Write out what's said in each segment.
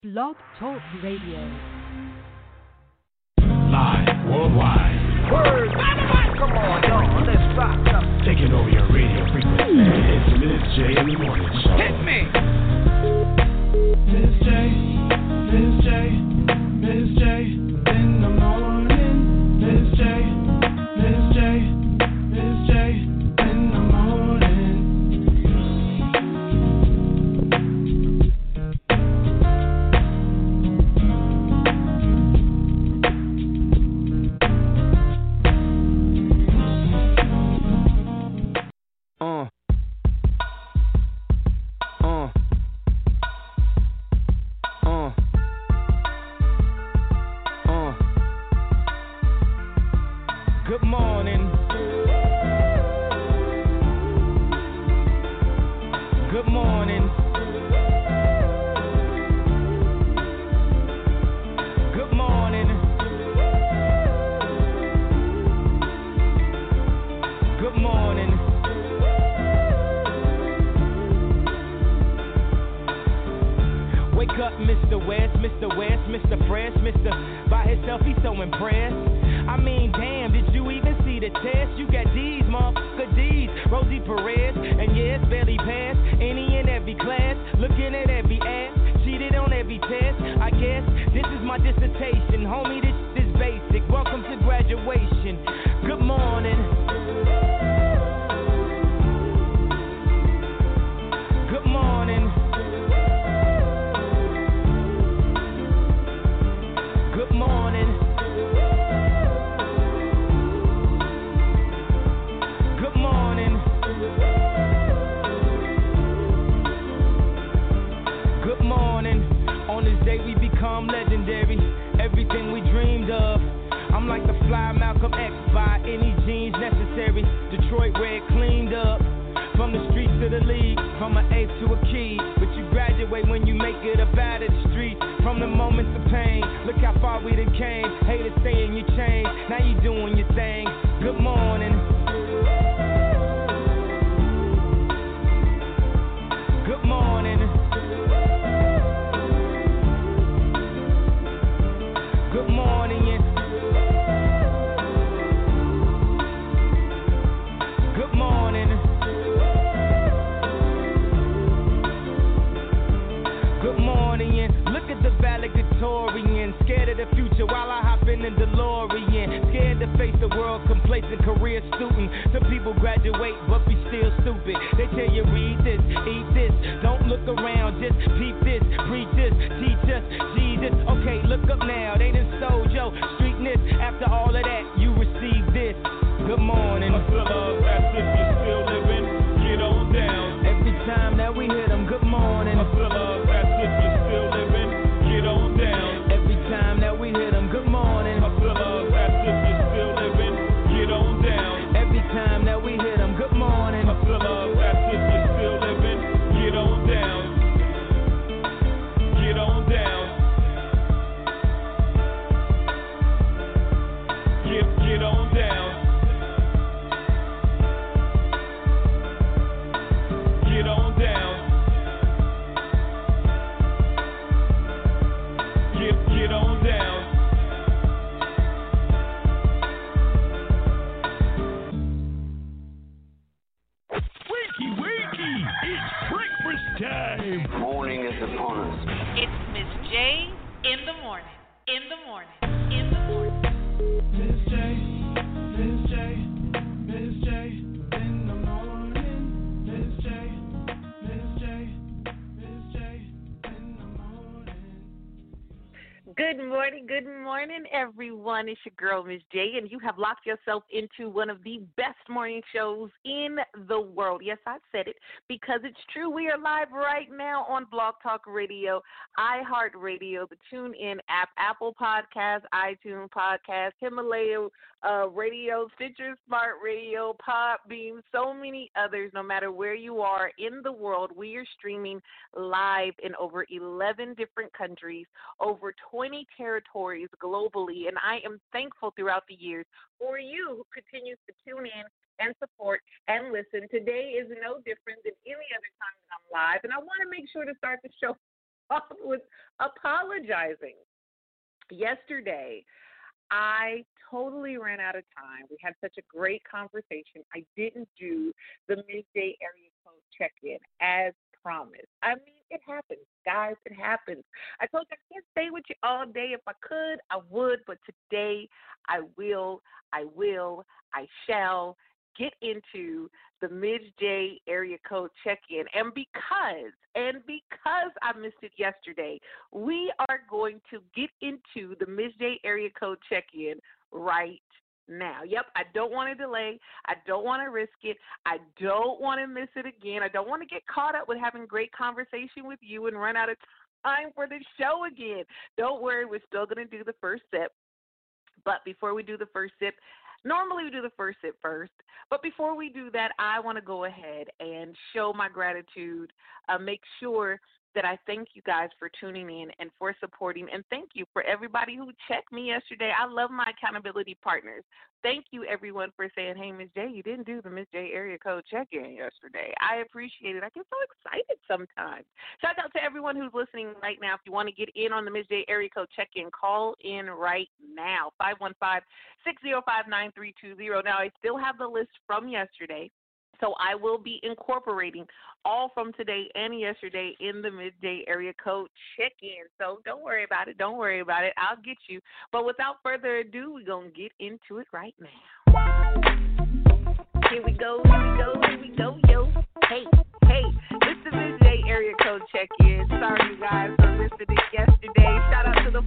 Blog Talk Radio. Live worldwide. Word. Come on, y'all. Let's rock up. Taking over your radio frequency. It's Miss J in the morning show. Hit me. Miss J, Miss J, Miss J in the morning. Miss J, Miss J, Miss J in the morning. Good morning. Good morning. Good morning. Good morning. Wake up, Mr. West, Mr. West, Mr. Fresh, Mr. By himself, he's so impressed. I mean, damn, did you even see the test? You got D's, motherfucker D's, Rosie Perez, and yeah, it's barely passed. Any and every class, looking at every ass, cheated on every test. I guess this is my dissertation, homie, this is basic. Welcome to graduation. Good morning. Good morning. Good morning. Good morning. Good morning. On this day we become legendary. Everything we dreamed of. I'm like the fly Malcolm X by any means necessary. Detroit red cleaned up. From the streets to the league, from an eighth to a key. But you graduate when you make it up out of the street. From the moments of pain, look how far we done came. Haters saying you changed, now you doing your thing. Good morning. Good morning. Good morning. Good morning. Good morning. Look at the valedictorian, scared of the future while I hop in the DeLorean. Scared to face the world, complacent career student. Some people graduate but be still stupid. They tell you read this, eat this, don't look around, just peep this, preach this, teach us Jesus. Okay, look up now, they done sold your streetness. After all of that, you receive this. Good morning. I feel as if you're still living, get on down. Every time that we hit them, good morning. I feel as if you're still living, get on down. Every time that we hit them, good morning. I feel as if you're still living, get on down. Every time that we hit them, good morning. I feel as if you're still living, get on down. Get on down. Get on down. Get on down. Get on down. Wakey, it's breakfast time. Morning is upon us. It's Miss J in the morning. In the morning. In the morning. Miss J, Miss J, Miss J in the morning. Miss J, Miss J, Miss J in the morning. Good morning, everyone. It's your girl, Miss J, and you have locked yourself into one of the best morning shows in the world. Yes, I said it because it's true. We are live right now on Blog Talk Radio, iHeartRadio, the TuneIn app, Apple Podcasts, iTunes Podcasts, Himalaya Radio, Stitcher Smart Radio, Podbean, so many others. No matter where you are in the world, we are streaming live in over 11 different countries, over 20 territories globally, and I am thankful throughout the years for you who continues to tune in and support and listen. Today is no different than any other time that I'm live, and I want to make sure to start the show with apologizing. Yesterday, I totally ran out of time. We had such a great conversation. I didn't do the midday area code check-in as promised. I mean, it happens, guys. It happens. I told you I can't stay with you all day. If I could, I would. But today, I will, I shall get into the midday area code check-in. And because I missed it yesterday, we are going to get into the midday area code check-in right now. Yep, I don't want to delay. I don't want to risk it. I don't want to miss it again. I don't want to get caught up with having great conversation with you and run out of time for the show again. Don't worry, we're still going to do the first sip. But before we do the first sip, normally we do the first sip first, but before we do that, I want to go ahead and show my gratitude, make sure that I thank you guys for tuning in and for supporting, and thank you for everybody who checked me yesterday. I love my accountability partners. Thank you, everyone, for saying, hey, Ms. J, you didn't do the Ms. J area code check-in yesterday. I appreciate it. I get so excited sometimes. Shout out to everyone who's listening right now. If you want to get in on the Ms. J area code check-in, call in right now, 515-605-9320. Now, I still have the list from yesterday. So I will be incorporating all from today and yesterday in the midday area code check-in. So don't worry about it. Don't worry about it. I'll get you. But without further ado, we're going to get into it right now. Here we go, yo. Hey, this is the midday area code check-in. Sorry, you guys, for missing it yesterday. Shout out to the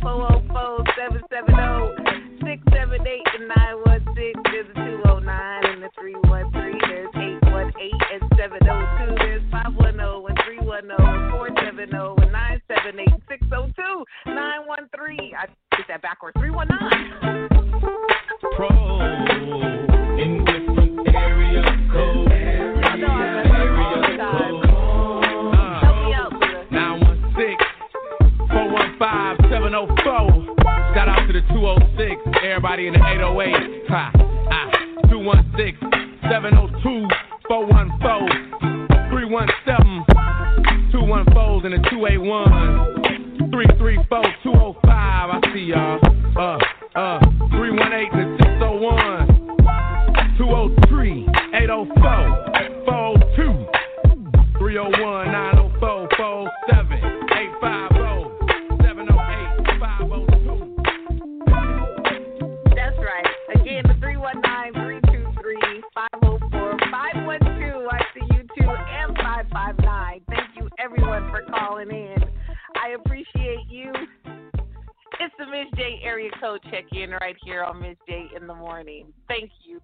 404-770-678-916. There's a 209 and the 313. There's 818 and 702. There's 510 and 310 and 470 and 978 and 602 913. I did that backwards. 319. Pro in different area code. Y'all know I mess up all the time. Help me out, brother. 916-415-704. Shout out to the 206. Everybody in the 808. 216-702-414. 317. 214s and the 281. 334-205. I see y'all. 318 to 601. 203, 804, 402, 301, 904, 407, 850, 708, 502. That's right. Again, the 319-323-504-512. I see you too, and 559. Thank you, everyone, for calling in. I appreciate you. It's the Ms. J area code check-in right here on Ms. J in the morning. Thank you.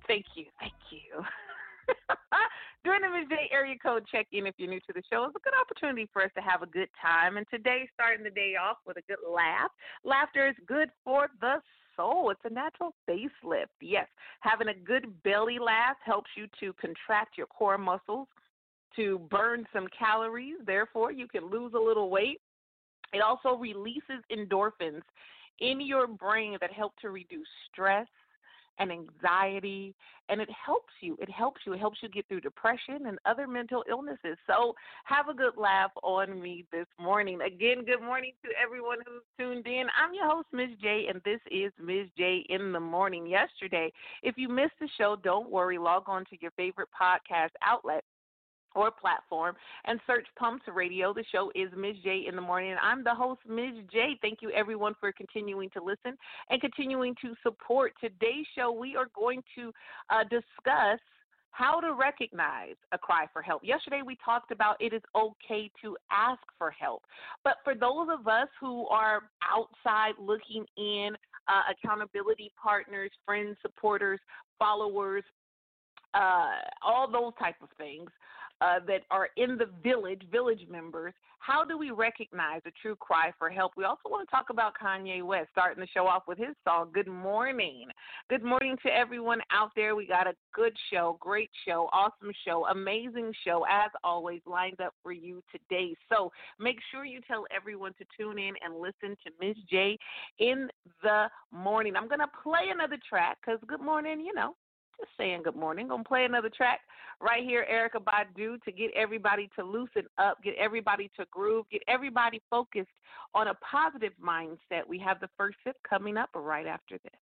During the Ms. J area code check-in, if you're new to the show, it's a good opportunity for us to have a good time. And today, starting the day off with a good laugh. Laughter is good for the soul. It's a natural facelift. Yes, having a good belly laugh helps you to contract your core muscles, to burn some calories. Therefore, you can lose a little weight. It also releases endorphins in your brain that help to reduce stress and anxiety, and it helps you get through depression and other mental illnesses. So have a good laugh on me this morning. Again, good morning to everyone who's tuned in. I'm your host, Ms. J, and this is Ms. J in the morning. Yesterday, if you missed the show, don't worry. Log on to your favorite podcast outlet or platform and search Pumps Radio. The show is Ms. J in the morning, and I'm the host, Ms. J. Thank you, everyone, for continuing to listen and continuing to support. Today's show, we are going to discuss how to recognize a cry for help. Yesterday, we talked about it is okay to ask for help. But for those of us who are outside looking in, accountability partners, friends, supporters, followers, all those type of things, that are in the village members, how do we recognize a true cry for help? We also want to talk about Kanye West, starting the show off with his song, Good Morning. Good morning to everyone out there. We got a good show, great show, awesome show, amazing show, as always, lined up for you today. So make sure you tell everyone to tune in and listen to Ms. J in the morning. I'm going to play another track because good morning, Just saying good morning. Gonna play another track right here, Erykah Badu, to get everybody to loosen up, get everybody to groove, get everybody focused on a positive mindset. We have the first sip coming up right after this.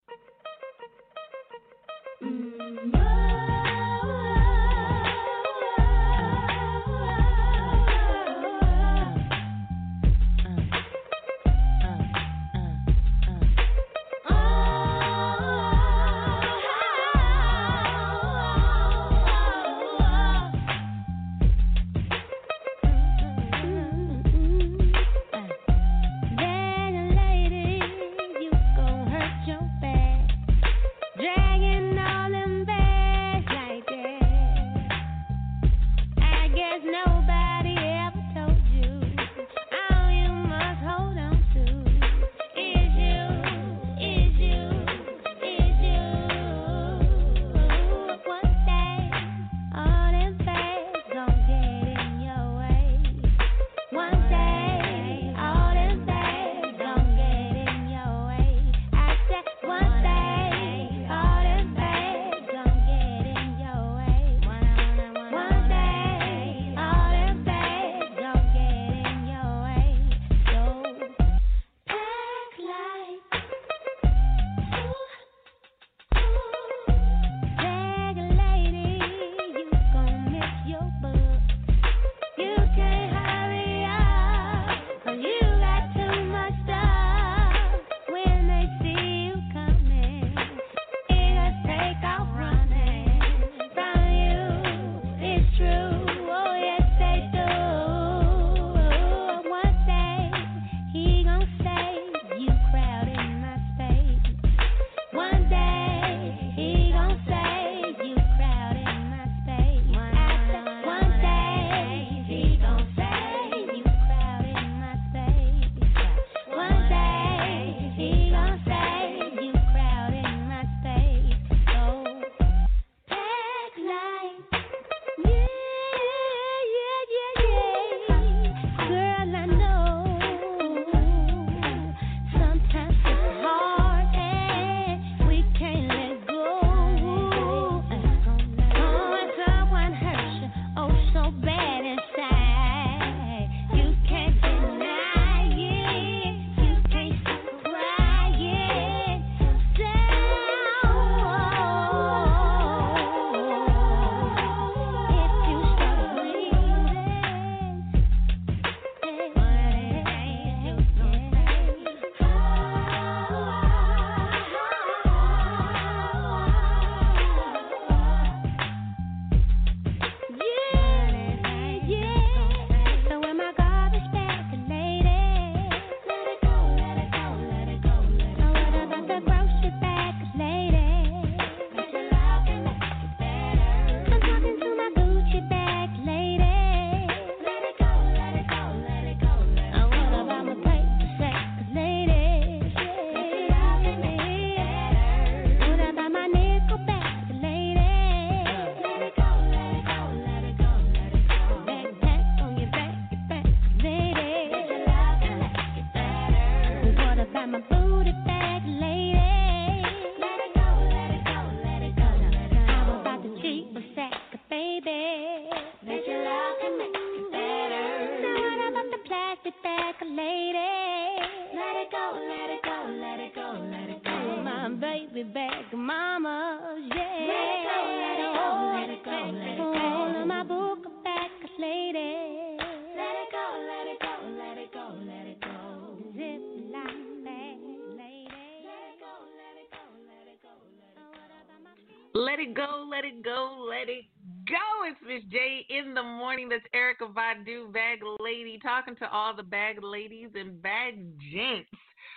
Let it go, let it go, let it go. It's Miss J in the morning. That's Erykah Badu, Bag Lady, talking to all the bag ladies and bag gents.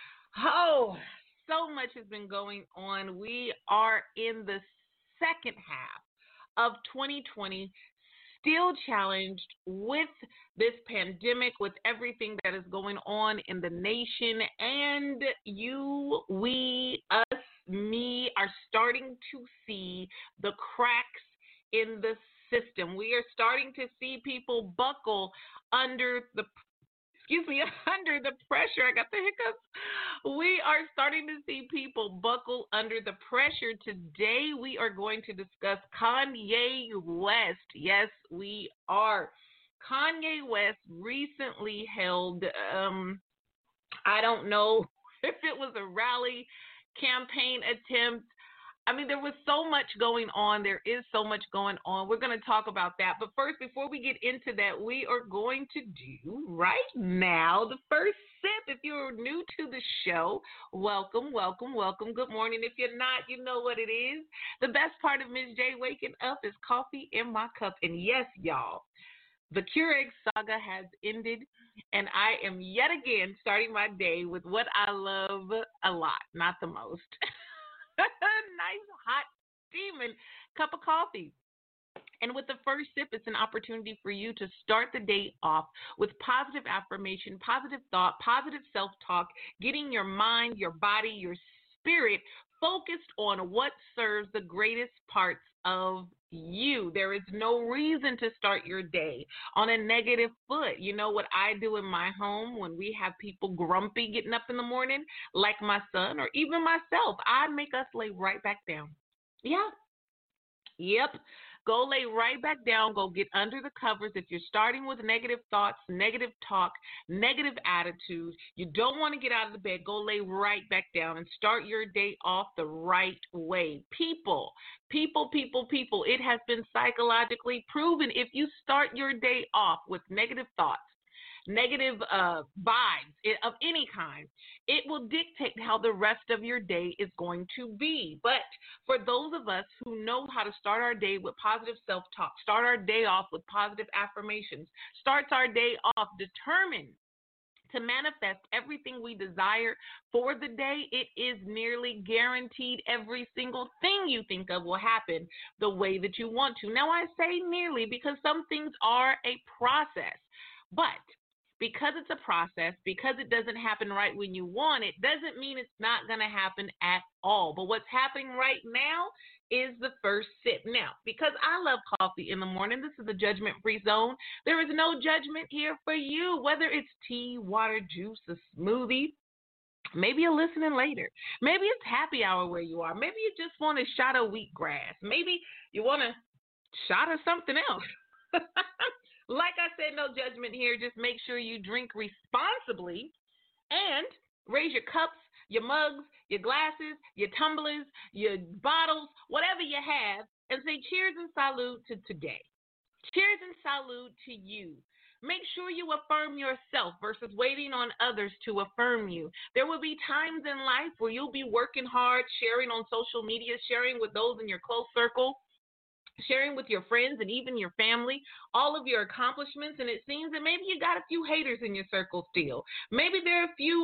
Oh, so much has been going on. We are in the second half of 2020, still challenged with this pandemic, with everything that is going on in the nation, and you, we, us, me are starting to see the cracks in the system. We are starting to see people buckle under the under the pressure. I got the hiccups. We are starting to see people buckle under the pressure. Today, we are going to discuss Kanye West. Yes, we are. Kanye West recently held, I don't know if it was a rally, campaign attempt. I mean, there was so much going on. There is so much going on. We're going to talk about that. But first, before we get into that, we are going to do right now the first sip. If you're new to the show, welcome, welcome, welcome. Good morning. If you're not, you know what it is. The best part of Ms. J waking up is coffee in my cup. And yes, y'all, the Keurig saga has ended, and I am yet again starting my day with what I love a lot, not the most. Nice, hot, steaming cup of coffee. And with the first sip, it's an opportunity for you to start the day off with positive affirmation, positive thought, positive self-talk, getting your mind, your body, your spirit focused on what serves the greatest parts of you. There is no reason to start your day on a negative foot. You know what I do in my home when we have people grumpy getting up in the morning, like my son or even myself? I make us lay right back down. Yeah. Yep. Go lay right back down. Go get under the covers. If you're starting with negative thoughts, negative talk, negative attitude, you don't want to get out of the bed, go lay right back down and start your day off the right way. People. It has been psychologically proven if you start your day off with negative thoughts, negative vibes of any kind, it will dictate how the rest of your day is going to be. But for those of us who know how to start our day with positive self-talk, start our day off with positive affirmations, starts our day off determined to manifest everything we desire for the day, it is nearly guaranteed every single thing you think of will happen the way that you want to. Now, I say nearly because some things are a process, but because it's a process, because it doesn't happen right when you want it, doesn't mean it's not going to happen at all. But what's happening right now is the first sip. Now, because I love coffee in the morning, this is a judgment-free zone. There is no judgment here for you, whether it's tea, water, juice, a smoothie. Maybe you're listening later. Maybe it's happy hour where you are. Maybe you just want a shot of wheatgrass. Maybe you want a shot of something else. Like I said, no judgment here. Just make sure you drink responsibly and raise your cups, your mugs, your glasses, your tumblers, your bottles, whatever you have, and say cheers and salute to today. Cheers and salute to you. Make sure you affirm yourself versus waiting on others to affirm you. There will be times in life where you'll be working hard, sharing on social media, sharing with those in your close circle, sharing with your friends and even your family, all of your accomplishments, and it seems that maybe you got a few haters in your circle still. Maybe there are a few,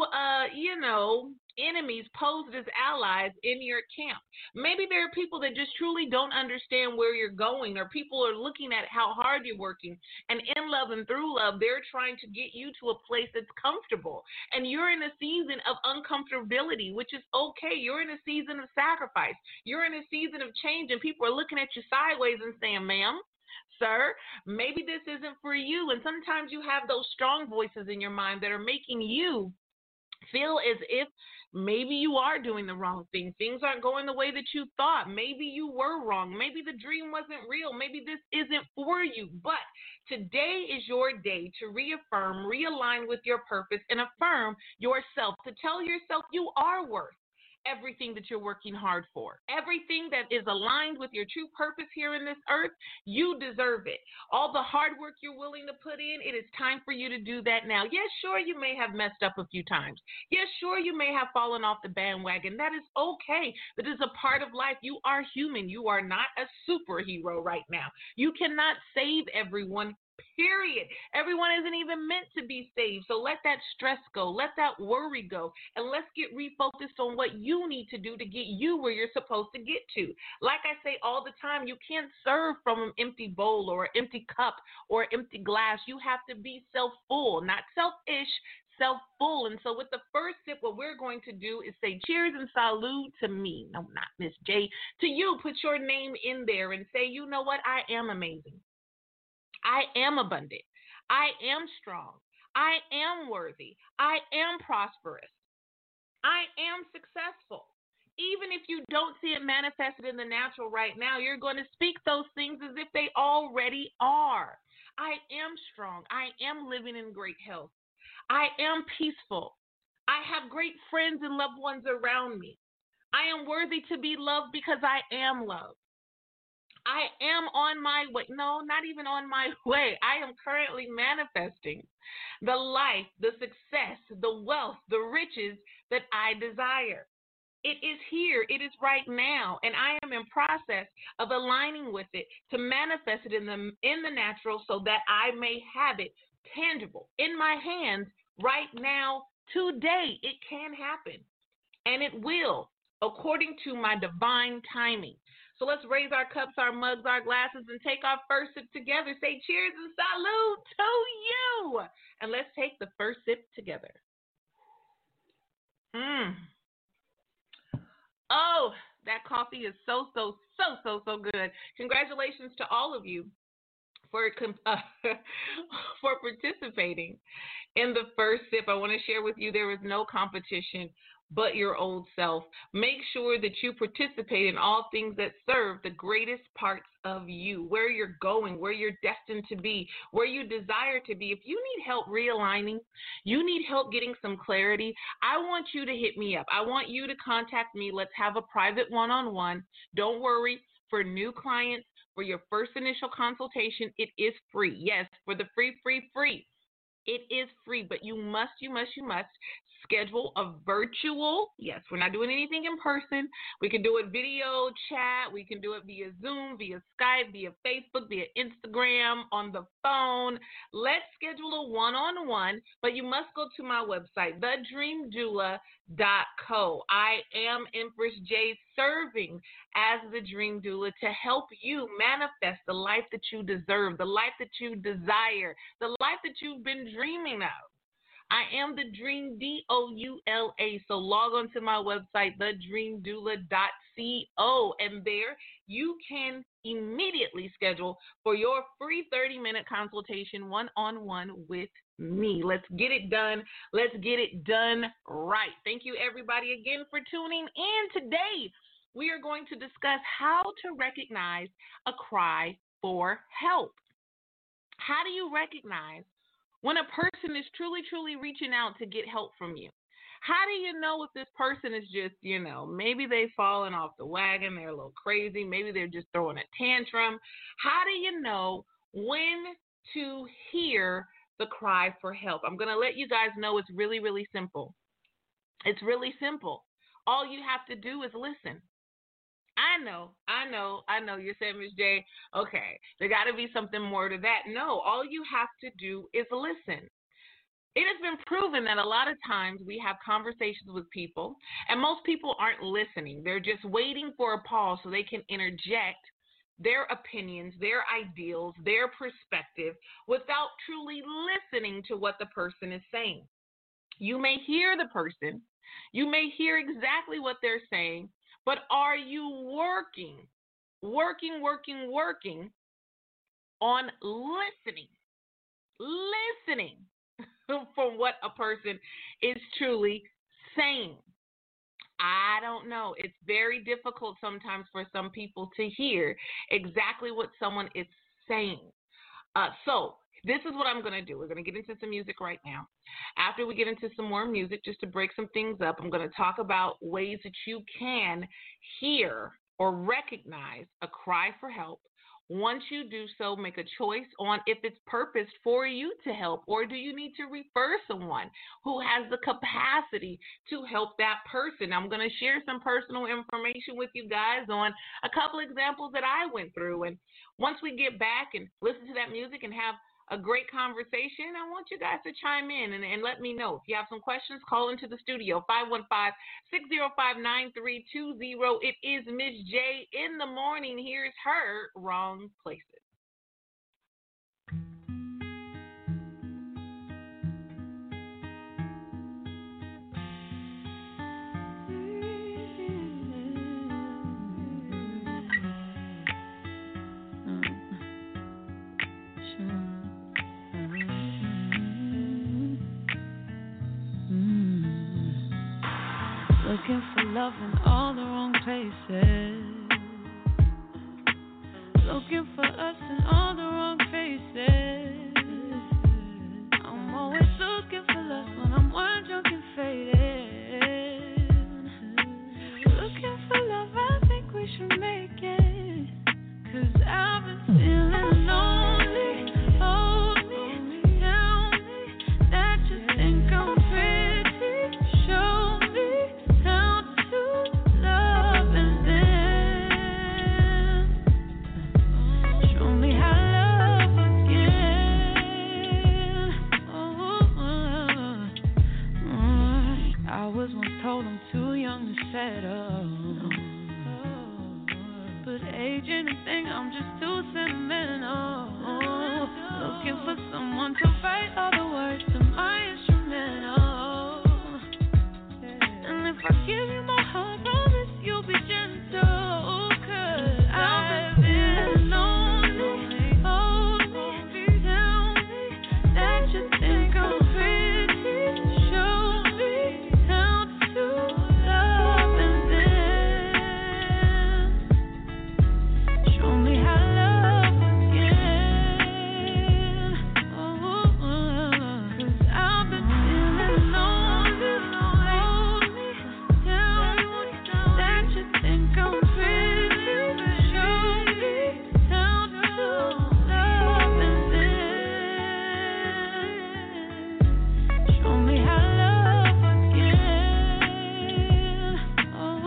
enemies posed as allies in your camp. Maybe there are people that just truly don't understand where you're going, or people are looking at how hard you're working, and in love and through love, they're trying to get you to a place that's comfortable, and you're in a season of uncomfortability, which is okay. You're in a season of sacrifice. You're in a season of change, and people are looking at you sideways and saying, ma'am, sir, maybe this isn't for you. And sometimes you have those strong voices in your mind that are making you feel as if maybe you are doing the wrong thing. Things aren't going the way that you thought. Maybe you were wrong. Maybe the dream wasn't real. Maybe this isn't for you. But today is your day to reaffirm, realign with your purpose, and affirm yourself, to tell yourself you are worth everything that you're working hard for. Everything that is aligned with your true purpose here in this earth, you deserve it. All the hard work you're willing to put in, it is time for you to do that now. Yes, sure, you may have messed up a few times. Yes, sure, you may have fallen off the bandwagon. That is okay. That is a part of life. You are human. You are not a superhero right now. You cannot save everyone, period. Everyone isn't even meant to be saved. So let that stress go. Let that worry go. And let's get refocused on what you need to do to get you where you're supposed to get to. Like I say all the time, you can't serve from an empty bowl or an empty cup or an empty glass. You have to be self-full, not selfish, self-full. And so with the first sip, what we're going to do is say cheers and salute to me. No, not Miss J. To you, put your name in there and say, you know what? I am amazing. I am abundant. I am strong. I am worthy. I am prosperous. I am successful. Even if you don't see it manifested in the natural right now, you're going to speak those things as if they already are. I am strong. I am living in great health. I am peaceful. I have great friends and loved ones around me. I am worthy to be loved because I am loved. I am on my way. No, not even on my way. I am currently manifesting the life, the success, the wealth, the riches that I desire. It is here. It is right now. And I am in process of aligning with it to manifest it in the natural so that I may have it tangible in my hands right now, today. It can happen. And it will, according to my divine timing. So let's raise our cups, our mugs, our glasses, and take our first sip together. Say cheers and salute to you. And let's take the first sip together. Oh, that coffee is so good. Congratulations to all of you for participating in the first sip. I want to share with you there is no competition but your old self. Make sure that you participate in all things that serve the greatest parts of you, where you're going, where you're destined to be, where you desire to be. If you need help realigning, you need help getting some clarity, I want you to hit me up. I want you to contact me. Let's have a private one-on-one. Don't worry, for new clients, for your first initial consultation, it is free. Yes, for the free. It is free, but you must schedule a virtual. Yes, we're not doing anything in person. We can do it video chat. We can do it via Zoom, via Skype, via Facebook, via Instagram, on the phone. Let's schedule a one-on-one, but you must go to my website, thedreamdoula.co. I am Empress J, serving as the Dream Doula to help you manifest the life that you deserve, the life that you desire, the life that you've been dreaming of. I am the Dream Doula. So log on to my website, thedreamdoula.co, and there you can immediately schedule for your free 30-minute consultation one-on-one with me. Let's get it done. Let's get it done right. Thank you, everybody, again for tuning in. Today, we are going to discuss how to recognize a cry for help. How do you recognize when a person is truly reaching out to get help from you? How do you know if this person is just, maybe they've fallen off the wagon, they're a little crazy, maybe they're just throwing a tantrum? How do you know when to hear the cry for help? I'm going to let you guys know it's really simple. It's really simple. All you have to do is listen. I know. You're saying, Ms. J, okay, there got to be something more to that. No, all you have to do is listen. It has been proven that a lot of times we have conversations with people, and most people aren't listening. They're just waiting for a pause so they can interject their opinions, their ideals, their perspective without truly listening to what the person is saying. You may hear the person. You may hear exactly what they're saying, but are you working on listening for what a person is truly saying? I don't know. It's very difficult sometimes for some people to hear exactly what someone is saying. So this is what I'm going to do. We're going to get into some music right now. After we get into some more music, just to break some things up, I'm going to talk about ways that you can hear or recognize a cry for help. Once you do so, make a choice on if it's purposed for you to help, or do you need to refer someone who has the capacity to help that person. I'm going to share some personal information with you guys on a couple examples that I went through. And once we get back and listen to that music and have a great conversation, I want you guys to chime in and let me know. If you have some questions, call into the studio, 515-605-9320. It is Miss J in the morning. Here's her Wrong Places. Looking for love in all the wrong places. Looking for us in all the wrong faces. I'm always looking for love when I'm wine drunk and faded. Looking for love, I think we should make it. 'Cause I've been feeling lonely. Hold me, tell me that you think I'm pretty. Show me how to love and then show me how to love again. I was once told I'm too young to settle. But age ain't a thing, I'm just too sentimental. Looking for someone to write all the words to my instrumental. And if I give you my heart, promise you'll be gentle. 'Cause I've been lonely. Hold me, tell me that you think I'm pretty. Show me how to love and then show me how to love again. 'Cause I've been feeling lonely. Hold me, tell me that you think I'm pretty. Show me how to love and then show me how to love again. Love,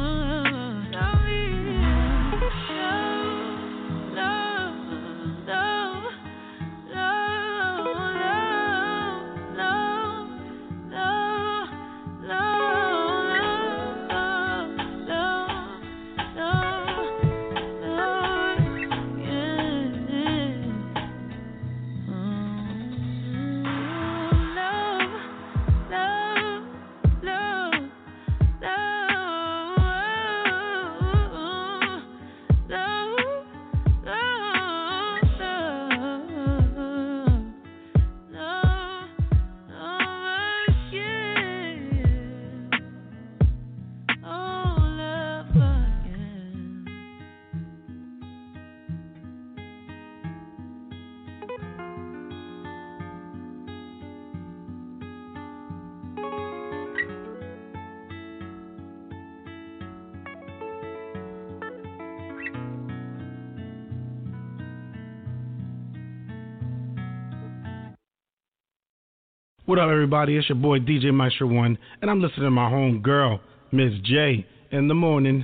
What up, everybody? It's your boy DJ Maestro One, and I'm listening to my home girl, Miss J, in the morning.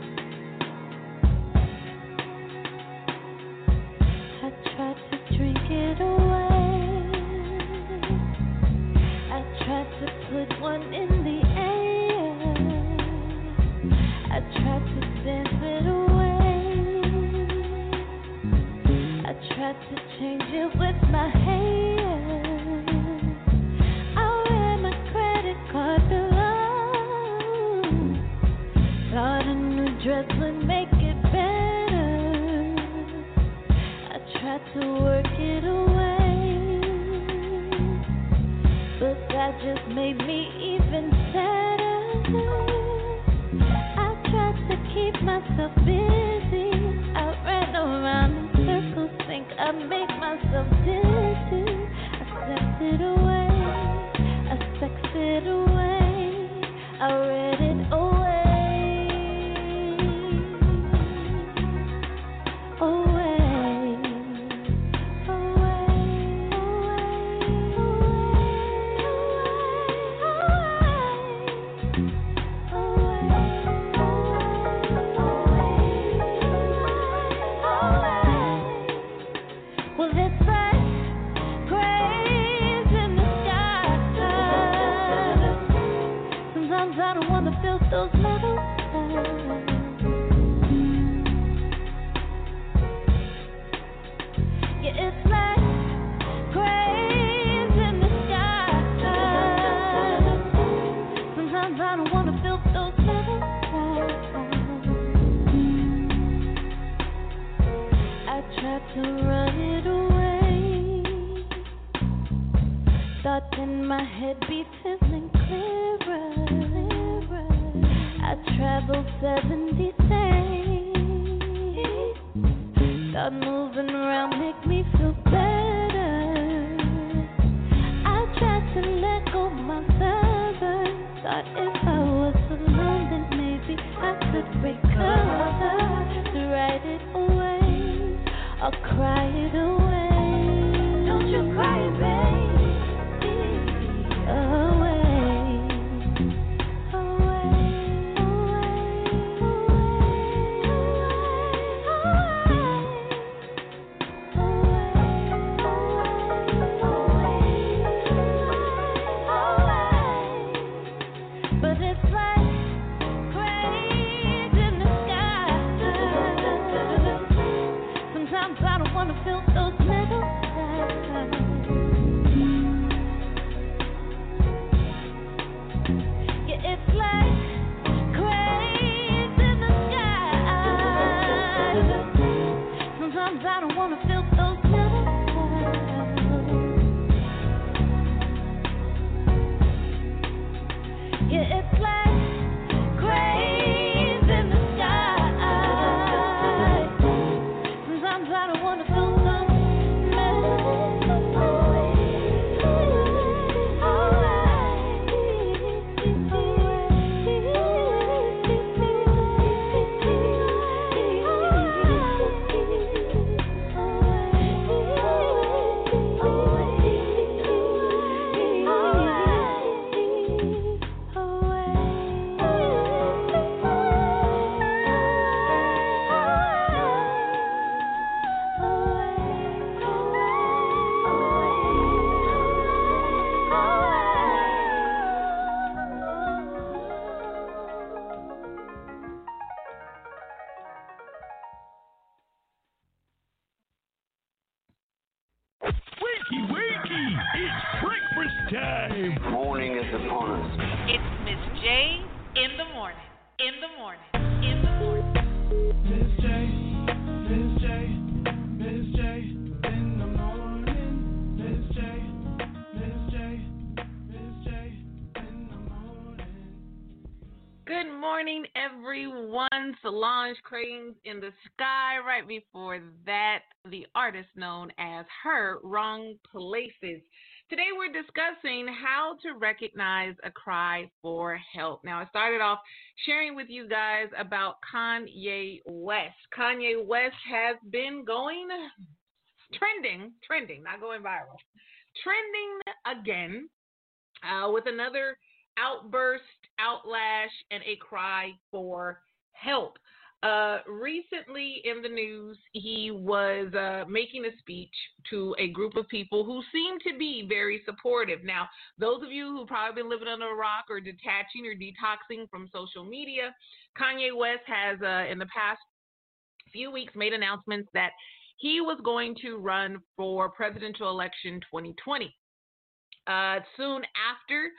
I tried to drink it tried to run it away. Thoughts in my head be feeling clearer. I traveled 70 states. Thought moving around make me feel better. I tried to let go my feathers. Thought if I was alone, then maybe I could recover. To write it away or cry it away. Don't you cry, baby. Solange Cranes in the Sky. Right before that, the artist known as Her, Wrong Places. Today we're discussing how to recognize a cry for help. Now, I started off sharing with you guys about Kanye West. Kanye West has been trending, not going viral, trending again with another outburst, outlash, and a cry for help. Recently in the news, he was making a speech to a group of people who seem to be very supportive. Now, those of you who probably been living under a rock or detaching or detoxing from social media, Kanye West has in the past few weeks made announcements that he was going to run for presidential election 2020. Soon after,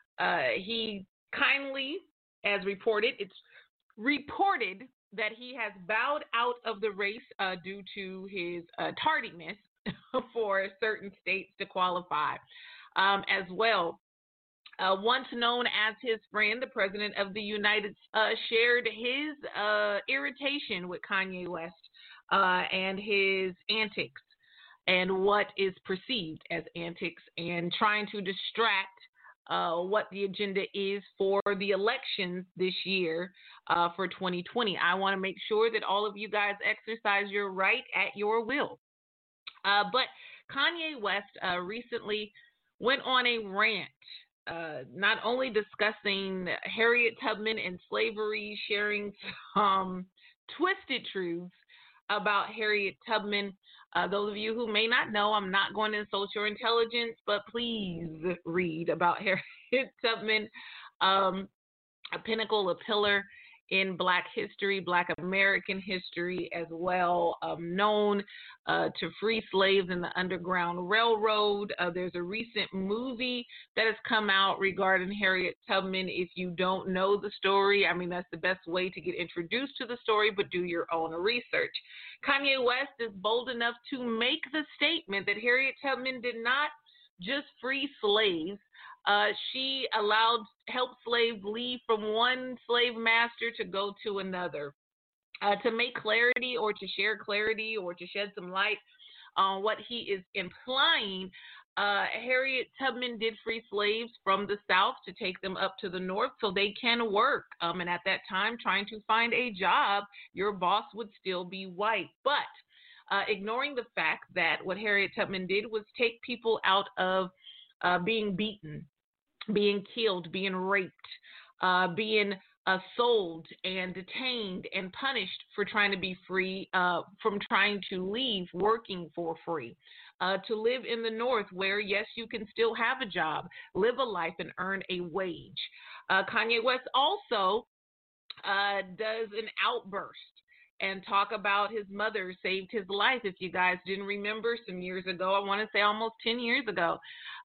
he kindly, as reported, it's reported that he has bowed out of the race due to his tardiness for certain states to qualify as well. Once known as his friend, the president of the United States shared his irritation with Kanye West and his antics and what is perceived as antics and trying to distract what the agenda is for the elections this year for 2020. I want to make sure that all of you guys exercise your right at your will. But Kanye West recently went on a rant, not only discussing Harriet Tubman and slavery, sharing some twisted truths about Harriet Tubman. Those of you who may not know, I'm not going to insult your intelligence, but please read about Harriet Tubman, a pinnacle, a pillar in Black history, Black American history as well, known to free slaves in the Underground Railroad. There's a recent movie that has come out regarding Harriet Tubman. If you don't know the story, I mean, that's the best way to get introduced to the story, but do your own research. Kanye West is bold enough to make the statement that Harriet Tubman did not just free slaves. She helped slaves leave from one slave master to go to another. To make clarity or to share clarity or to shed some light on what he is implying, Harriet Tubman did free slaves from the South to take them up to the North so they can work. And at that time, trying to find a job, your boss would still be white. But ignoring the fact that what Harriet Tubman did was take people out of being beaten, being killed, being raped, being sold and detained and punished for trying to be free, from trying to leave working for free, to live in the North where, yes, you can still have a job, live a life, and earn a wage. Kanye West also does an outburst and talk about his mother saved his life. If you guys didn't remember, some years ago, I want to say almost 10 years ago,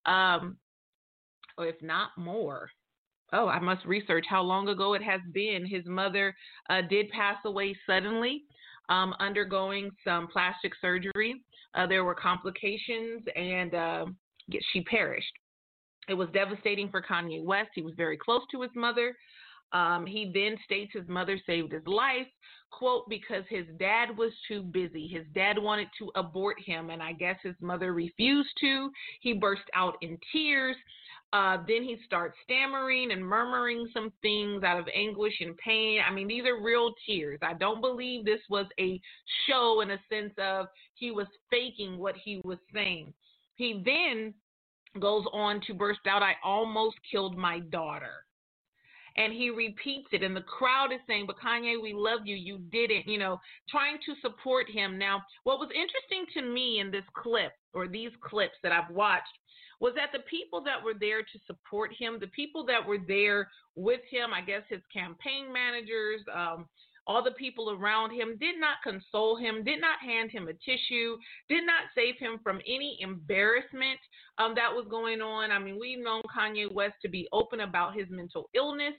or if not more. Oh, I must research how long ago it has been. His mother did pass away suddenly, undergoing some plastic surgery. There were complications, and she perished. It was devastating for Kanye West. He was very close to his mother. He then states his mother saved his life, quote, because his dad was too busy. His dad wanted to abort him, and I guess his mother refused to. He burst out in tears. Then he starts stammering and murmuring some things out of anguish and pain. I mean, these are real tears. I don't believe this was a show in a sense of he was faking what he was saying. He then goes on to burst out, I almost killed my daughter. And he repeats it, and the crowd is saying, but Kanye, we love you. You didn't, trying to support him. Now, what was interesting to me in this clip, or these clips that I've watched, was that the people that were there to support him, the people that were there with him, I guess his campaign managers, all the people around him, did not console him, did not hand him a tissue, did not save him from any embarrassment that was going on. I mean, we've known Kanye West to be open about his mental illness.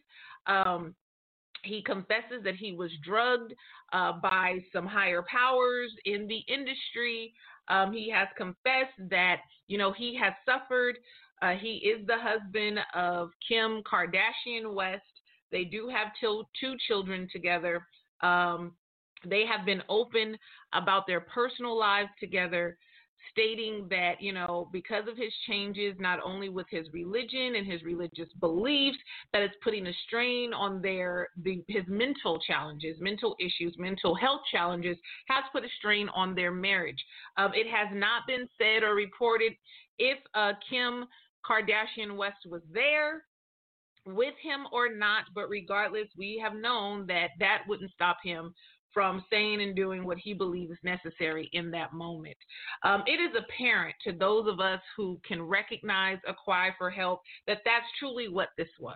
He confesses that he was drugged by some higher powers in the industry. He has confessed that, he has suffered. He is the husband of Kim Kardashian West. They do have two children together. They have been open about their personal lives together, stating that, because of his changes, not only with his religion and his religious beliefs, that it's putting a strain on his mental challenges, mental issues, mental health challenges, has put a strain on their marriage. It has not been said or reported if Kim Kardashian West was there with him or not, but regardless, we have known that wouldn't stop him from saying and doing what he believes necessary in that moment. It is apparent to those of us who can recognize a cry for help that that's truly what this was.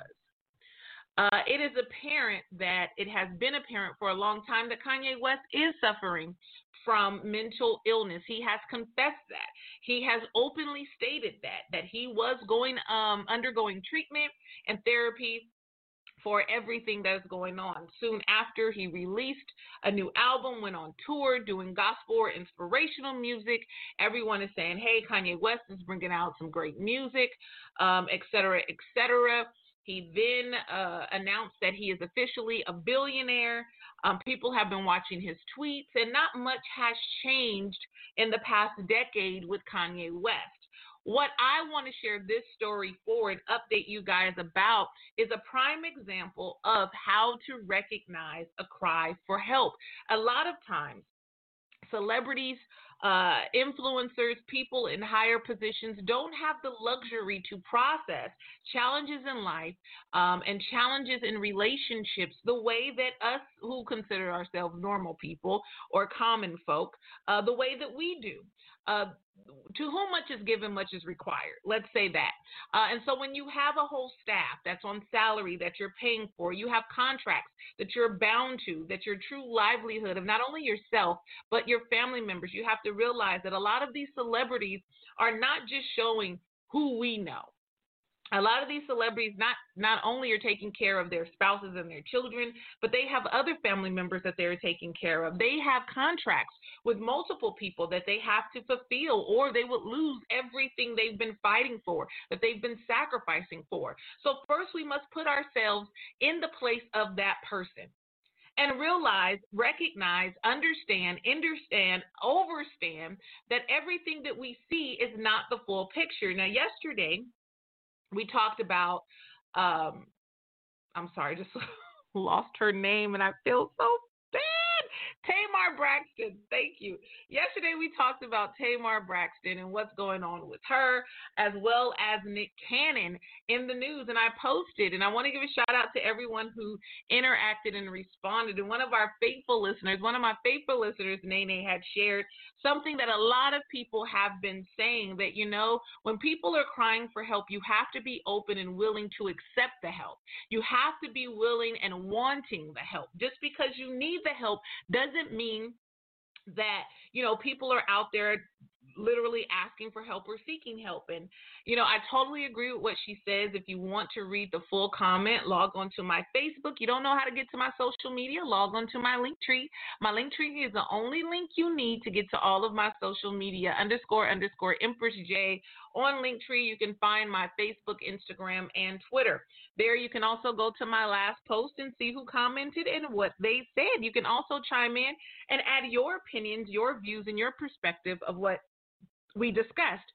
It is apparent that it has been apparent for a long time that Kanye West is suffering from mental illness. He has confessed that. He has openly stated that he was undergoing treatment and therapy for everything that's going on. Soon after, he released a new album, went on tour doing gospel or inspirational music. Everyone is saying, hey, Kanye West is bringing out some great music, et cetera, et cetera. He then announced that he is officially a billionaire. People have been watching his tweets, and not much has changed in the past decade with Kanye West. What I want to share this story for and update you guys about is a prime example of how to recognize a cry for help. A lot of times, celebrities influencers, people in higher positions don't have the luxury to process challenges in life and challenges in relationships the way that us who consider ourselves normal people or common folk, the way that we do. To whom much is given, much is required. Let's say that. And so when you have a whole staff that's on salary that you're paying for, you have contracts that you're bound to, that your true livelihood of not only yourself, but your family members, you have to realize that a lot of these celebrities are not just showing who we know. A lot of these celebrities not only are taking care of their spouses and their children, but they have other family members that they're taking care of. They have contracts with multiple people that they have to fulfill, or they would lose everything they've been fighting for, that they've been sacrificing for. So first we must put ourselves in the place of that person and realize, recognize, understand, overstand that everything that we see is not the full picture. Now, yesterday, we talked about, I'm sorry, just lost her name and I feel so bad. Tamar Braxton, thank you. Yesterday we talked about Tamar Braxton and what's going on with her, as well as Nick Cannon in the news. And I posted, and I want to give a shout out to everyone who interacted and responded. And one of my faithful listeners, Nene, had shared something that a lot of people have been saying, that, you know, when people are crying for help, you have to be open and willing to accept the help. You have to be willing and wanting the help. Just because you need the help doesn't mean that, you know, people are out there literally asking for help or seeking help. And, you know, I totally agree with what she says. If you want to read the full comment, log on to my Facebook. You don't know how to get to my social media, log on to my Linktree. My Linktree is the only link you need to get to all of my social media, _ Empress J. On Linktree, you can find my Facebook, Instagram, and Twitter. There you can also go to my last post and see who commented and what they said. You can also chime in and add your opinions, your views, and your perspective of what we discussed.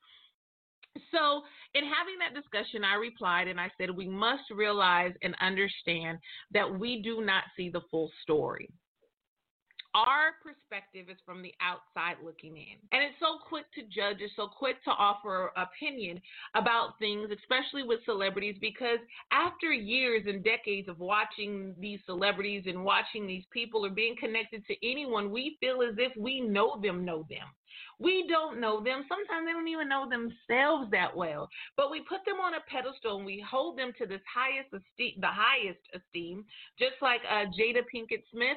So in having that discussion, I replied and I said, we must realize and understand that we do not see the full story. Our perspective is from the outside looking in. And it's so quick to judge, it's so quick to offer opinion about things, especially with celebrities, because after years and decades of watching these celebrities and watching these people or being connected to anyone, we feel as if we know them. We don't know them. Sometimes they don't even know themselves that well. But we put them on a pedestal and we hold them to this highest esteem, just like Jada Pinkett Smith.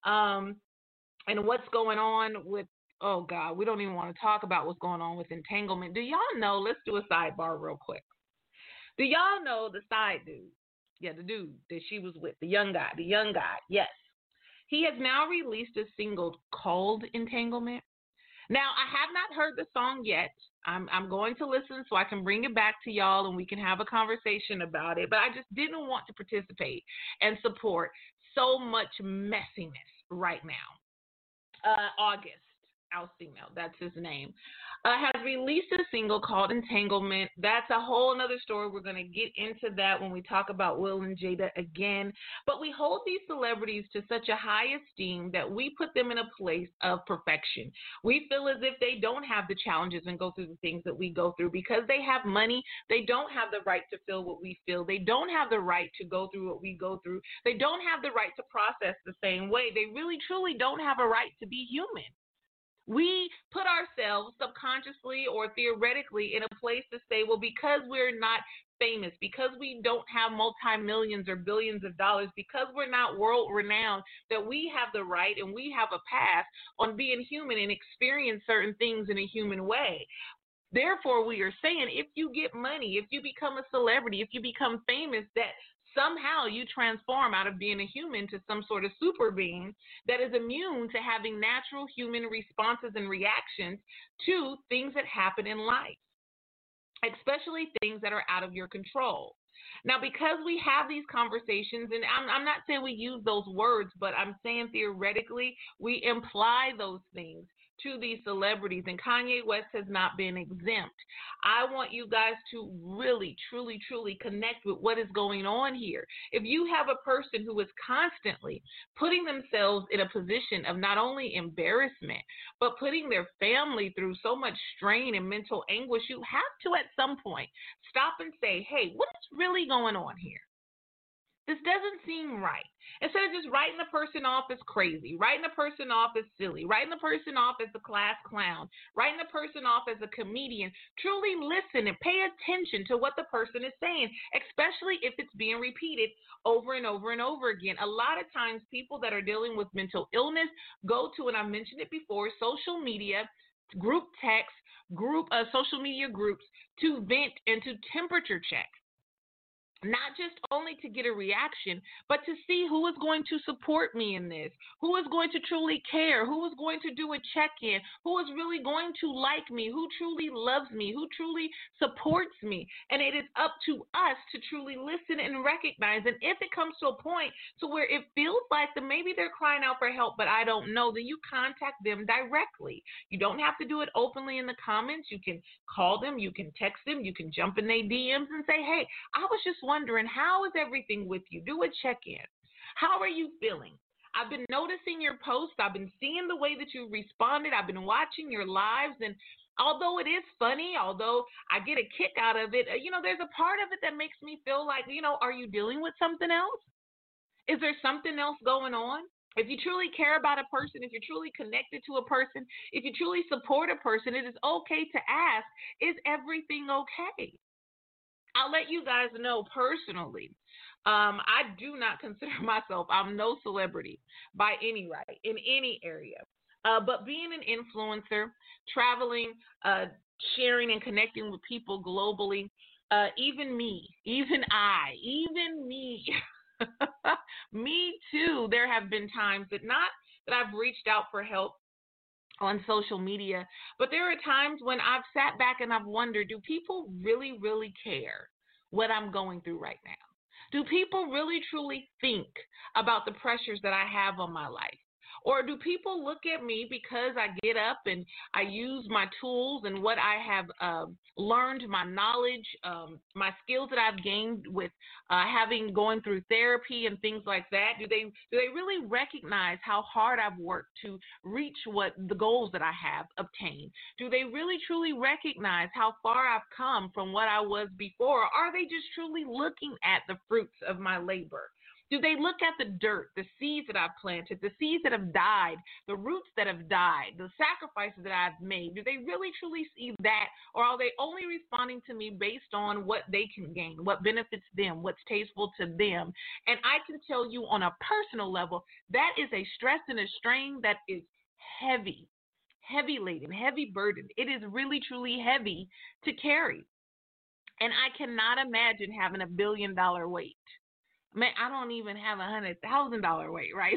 And what's going on with, oh God, we don't even want to talk about what's going on with entanglement. Do y'all know, let's do a sidebar real quick. Do y'all know the side dude? Yeah, the dude that she was with, the young guy, yes. He has now released a single called Entanglement. Now, I have not heard the song yet. I'm going to listen so I can bring it back to y'all and we can have a conversation about it. But I just didn't want to participate and support so much messiness right now. August Alsina, that's his name, has released a single called Entanglement. That's a whole another story. We're going to get into that when we talk about Will and Jada again. But we hold these celebrities to such a high esteem that we put them in a place of perfection. We feel as if they don't have the challenges and go through the things that we go through. Because they have money, they don't have the right to feel what we feel. They don't have the right to go through what we go through. They don't have the right to process the same way. They really, truly don't have a right to be human. We put ourselves subconsciously or theoretically in a place to say, well, because we're not famous, because we don't have multi-millions or billions of dollars, because we're not world renowned, that we have the right and we have a pass on being human and experience certain things in a human way. Therefore, we are saying if you get money, if you become a celebrity, if you become famous, that somehow you transform out of being a human to some sort of super being that is immune to having natural human responses and reactions to things that happen in life, especially things that are out of your control. Now, because we have these conversations, and I'm not saying we use those words, but I'm saying theoretically we imply those things. to these celebrities, and Kanye West has not been exempt. I want you guys to really, truly, truly connect with what is going on here. If you have a person who is constantly putting themselves in a position of not only embarrassment, but putting their family through so much strain and mental anguish, you have to at some point stop and say, hey, what is really going on here? This doesn't seem right. Instead of just writing the person off as crazy, writing the person off as silly, writing the person off as a class clown, writing the person off as a comedian, truly listen and pay attention to what the person is saying, especially if it's being repeated over and over and over again. A lot of times people that are dealing with mental illness go to, and I mentioned it before, social media, group text, social media groups to vent and to temperature check. Not just only to get a reaction, but to see who is going to support me in this, who is going to truly care, who is going to do a check-in, who is really going to like me, who truly loves me, who truly supports me. And it is up to us to truly listen and recognize. And if it comes to a point to where it feels like that maybe they're crying out for help, but I don't know, then you contact them directly. You don't have to do it openly in the comments. You can call them, you can text them, you can jump in their DMs and say, hey, I was just wondering, how is everything with you? Do a check-in. How are you feeling? I've been noticing your posts. I've been seeing the way that you responded. I've been watching your lives. And although it is funny, although I get a kick out of it, there's a part of it that makes me feel like, are you dealing with something else? Is there something else going on? If you truly care about a person, if you're truly connected to a person, if you truly support a person, it is okay to ask, is everything okay? I'll let you guys know personally, I do not consider myself, I'm no celebrity by any right in any area. But being an influencer, traveling, sharing and connecting with people globally, even me, me too, there have been times that not that I've reached out for help on social media, but there are times when I've sat back and I've wondered, do people really, really care what I'm going through right now? Do people really, truly think about the pressures that I have on my life? Or do people look at me because I get up and I use my tools and what I have learned, my knowledge, my skills that I've gained with going through therapy and things like that? Do they really recognize how hard I've worked to reach what the goals that I have obtained? Do they really truly recognize how far I've come from what I was before? Or are they just truly looking at the fruits of my labor? Do they look at the dirt, the seeds that I've planted, the seeds that have died, the roots that have died, the sacrifices that I've made? Do they really truly see that, or are they only responding to me based on what they can gain, what benefits them, what's tasteful to them? And I can tell you on a personal level, that is a stress and a strain that is heavy laden, heavy burdened. It is really, truly heavy to carry. And I cannot imagine having $1 billion weight. Man, I don't even have $100,000 weight, right?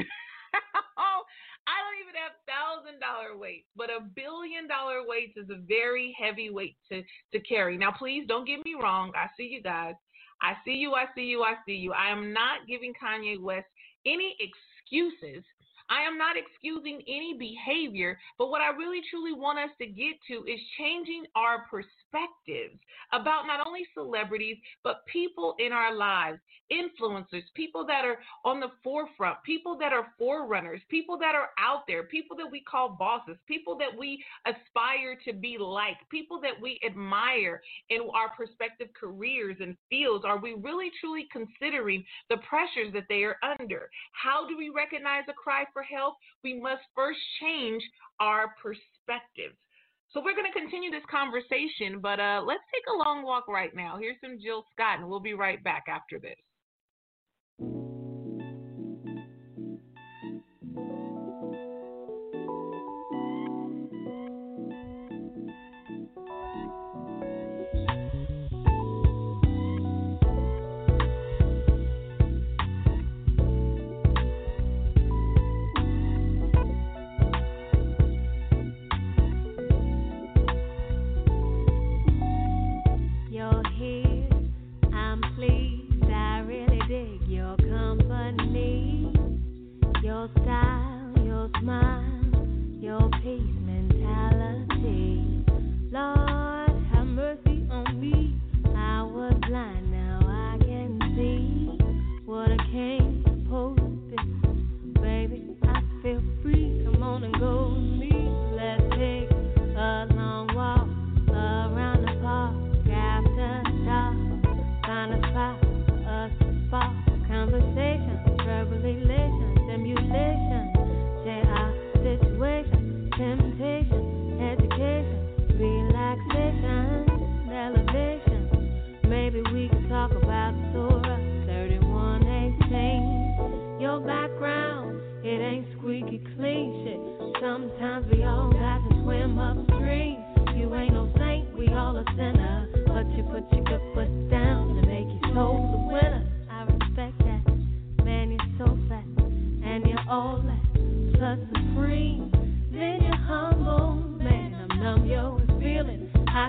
I don't even have $1,000 weight, but $1 billion weight is a very heavy weight to carry. Now, please don't get me wrong. I see you guys. I see you. I am not giving Kanye West any excuses. I am not excusing any behavior, but what I really truly want us to get to is changing our perspectives about not only celebrities, but people in our lives, influencers, people that are on the forefront, people that are forerunners, people that are out there, people that we call bosses, people that we aspire to be like, people that we admire in our prospective careers and fields. Are we really truly considering the pressures that they are under? How do we recognize a cry for help? We must first change our perspective. So we're going to continue this conversation, but let's take a long walk right now. Here's some Jill Scott, and we'll be right back after this. You're here, I'm pleased, I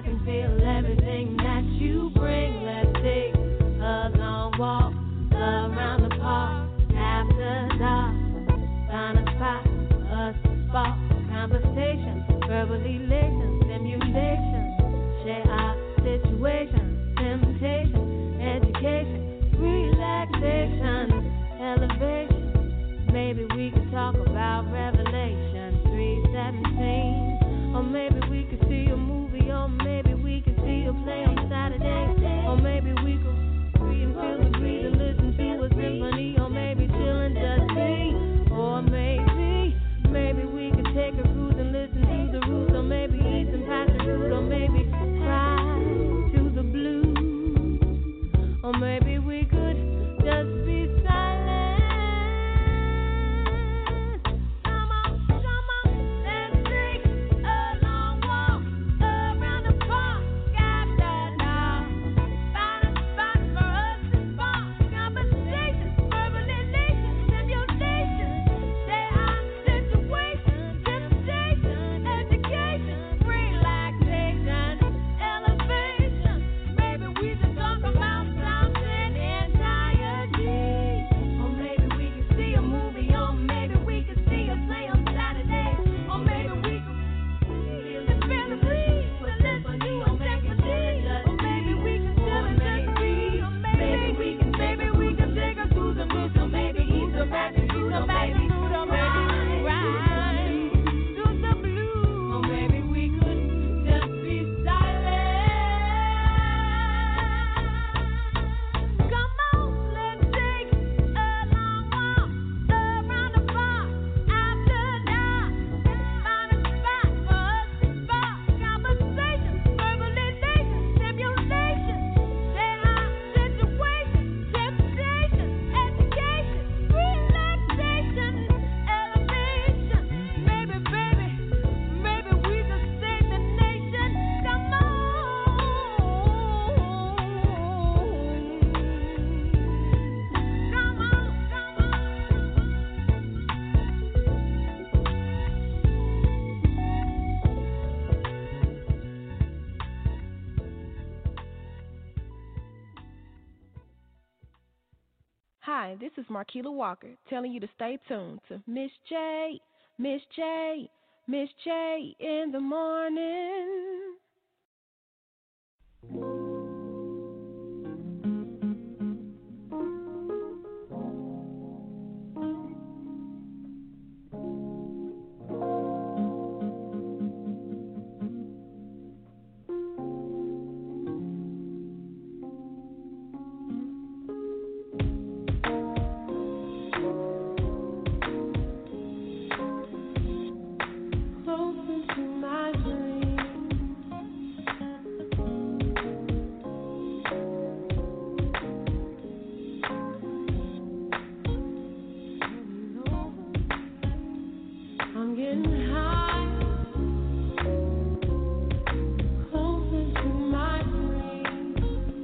can feel everything that you bring. Let's take a long walk around the park after dark. Find a spot for us to spark conversation, verbal elation, stimulation. Share our situation, temptation, education, relaxation, elevation. Maybe we could talk about Revelation 3:17. Or maybe we could see a movie, or maybe we could see a play on Saturday. Or maybe we could read and feel the breeze and listen to a symphony. Or maybe chill and just be. Or maybe we could take a cruise and listen to the roots. Or maybe eat some passion fruit. Or maybe cry to the blues. Or maybe we could just be silent. Come on, let's take a long walk around the park after dark. Find a spot for us to spark conversation, verbal elation, stimulation. Share our situation, temptation, education, relaxation, elevation. Maybe we should talk about something entirely. Or maybe we could see a movie, or maybe we could see a play on Saturday. Or maybe we could feel the breeze with symphony on Saturday. Or maybe we could chill and just breathe. Or maybe we can take a cruise and roots. Or maybe eat some passion fruit. Or maybe ride to the blues. Or maybe we could just be silent. Come on, let's take a long walk around the park after dark. Find a spot for us to spark conversation, verbal elation, stimulation. Share our situation, temptation, education, relaxation, elevation. Maybe we just save the nation. Come on. Hi, this is Marquila Walker telling you to stay tuned to Miss J in the morning. Closer to my dreams. I'm getting high. Closer to my dreams.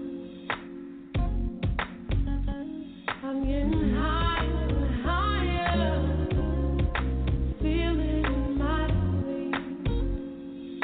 I'm getting higher and higher. Feeling my dreams.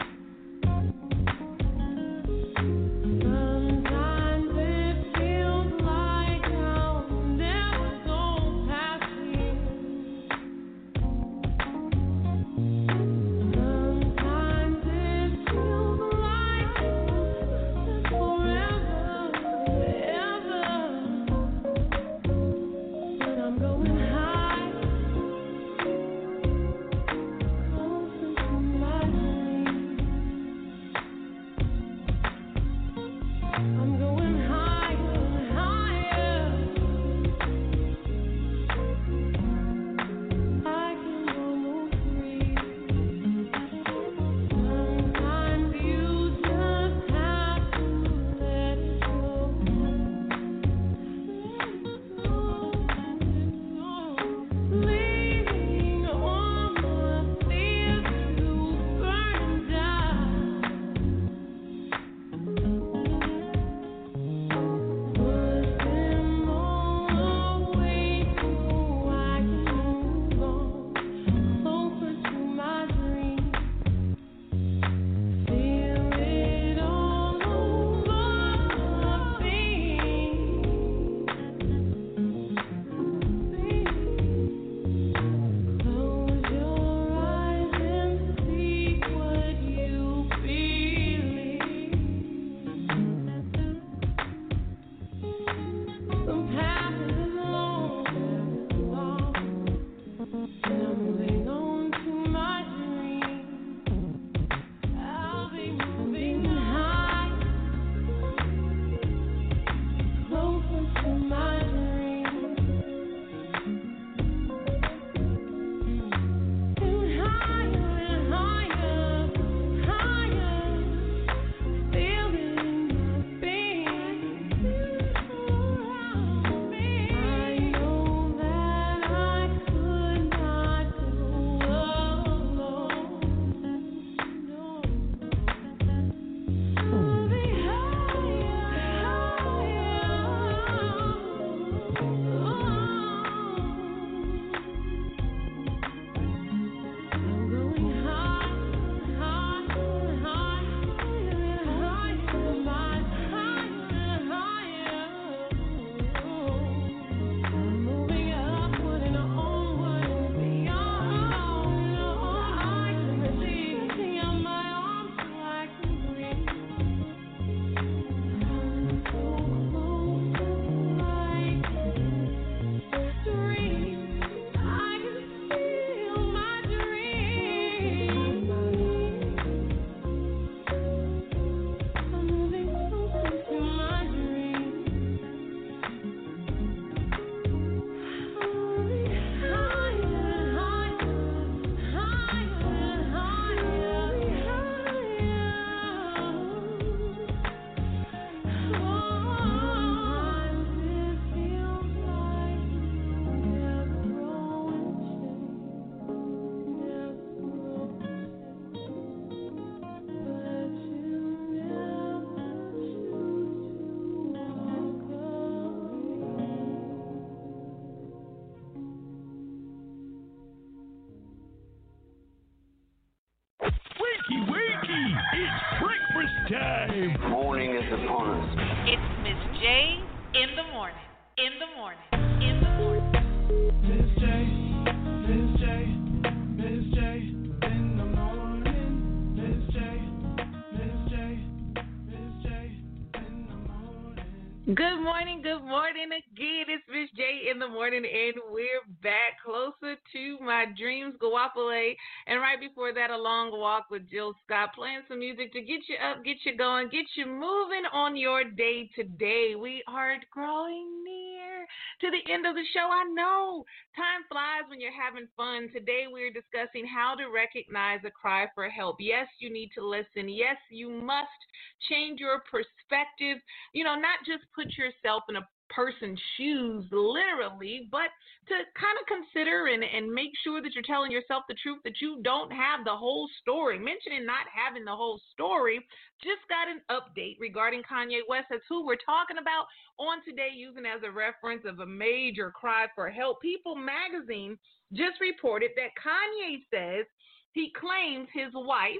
It's breakfast time. Morning is upon us. It's Miss J in the morning. In the morning. In the morning. Miss J, Miss J, Miss J, in the morning. Miss J, Miss J, Miss J, in the morning. Good morning again. It's Miss J in the morning, and we're back closer to my dreams, Guapole. And right before that, a long walk with Jill Scott, playing some music to get you up, get you going, get you moving on your day today. We are growing near to the end of the show. I know time flies when you're having fun. Today, we're discussing how to recognize a cry for help. Yes, you need to listen. Yes, you must change your perspective. Not just put yourself in a person's shoes, literally, but to kind of consider and make sure that you're telling yourself the truth, that you don't have the whole story. Mentioning not having the whole story, just got an update regarding Kanye West. That's who we're talking about on today, using as a reference of a major cry for help. People magazine just reported that Kanye says he claims his wife,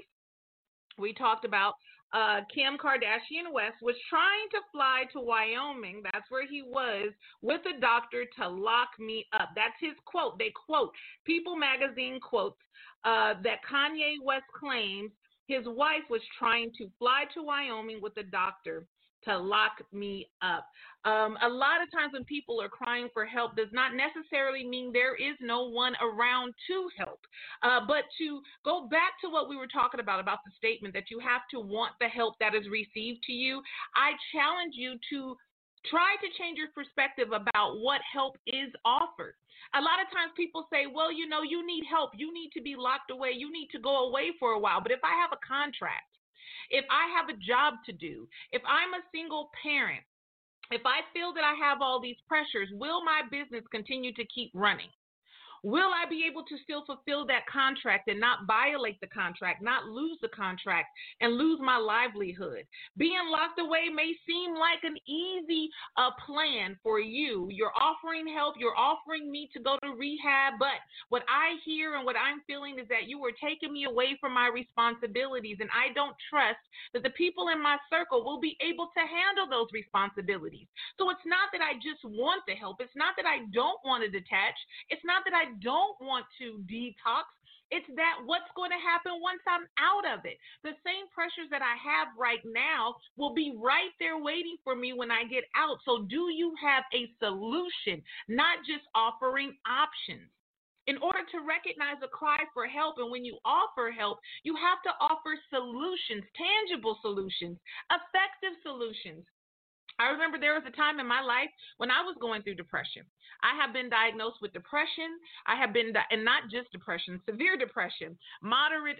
we talked about Kim Kardashian West, was trying to fly to Wyoming. That's where he was with a doctor to lock me up. That's his quote. They quote, People magazine quotes that Kanye West claims his wife was trying to fly to Wyoming with a doctor to lock me up. A lot of times when people are crying for help does not necessarily mean there is no one around to help. But to go back to what we were talking about the statement that you have to want the help that is received to you, I challenge you to try to change your perspective about what help is offered. A lot of times people say, well, you need help. You need to be locked away. You need to go away for a while. But if I have a contract, if I have a job to do, if I'm a single parent, if I feel that I have all these pressures, will my business continue to keep running? Will I be able to still fulfill that contract and not violate the contract, not lose the contract and lose my livelihood? Being locked away may seem like an easy plan for you. You're offering help. You're offering me to go to rehab. But what I hear and what I'm feeling is that you are taking me away from my responsibilities. And I don't trust that the people in my circle will be able to handle those responsibilities. So it's not that I just want the help. It's not that I don't want to detach. It's not that I don't want to detox. It's that what's going to happen once I'm out of it. The same pressures that I have right now will be right there waiting for me when I get out. So do you have a solution, not just offering options? In order to recognize a cry for help, and when you offer help, you have to offer solutions, tangible solutions, effective solutions. I remember there was a time in my life when I was going through depression. I have been diagnosed with depression. I have been, and not just depression, severe depression, moderate,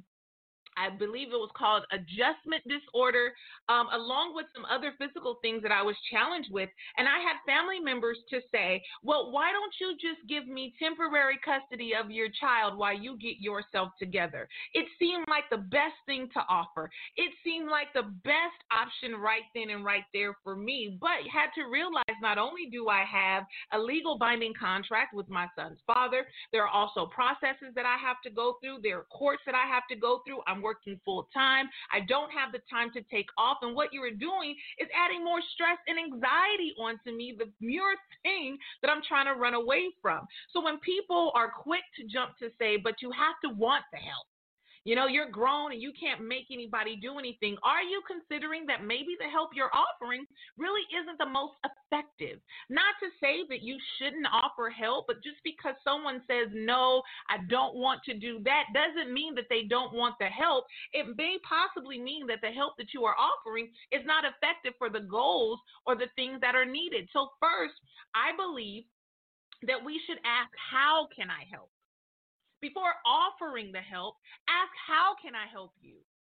I believe it was called adjustment disorder, along with some other physical things that I was challenged with. And I had family members to say, well, why don't you just give me temporary custody of your child while you get yourself together? It seemed like the best thing to offer. It seemed like the best option right then and right there for me, but had to realize not only do I have a legal binding contract with my son's father, there are also processes that I have to go through. There are courts that I have to go through. I'm working full time. I don't have the time to take off. And what you are doing is adding more stress and anxiety onto me, the mere thing that I'm trying to run away from. So when people are quick to jump to say, but you have to want the help. You're grown and you can't make anybody do anything. Are you considering that maybe the help you're offering really isn't the most effective? Not to say that you shouldn't offer help, but just because someone says, no, I don't want to do that, doesn't mean that they don't want the help. It may possibly mean that the help that you are offering is not effective for the goals or the things that are needed. So first, I believe that we should ask, how can I help? Before offering the help, ask, how can I help you?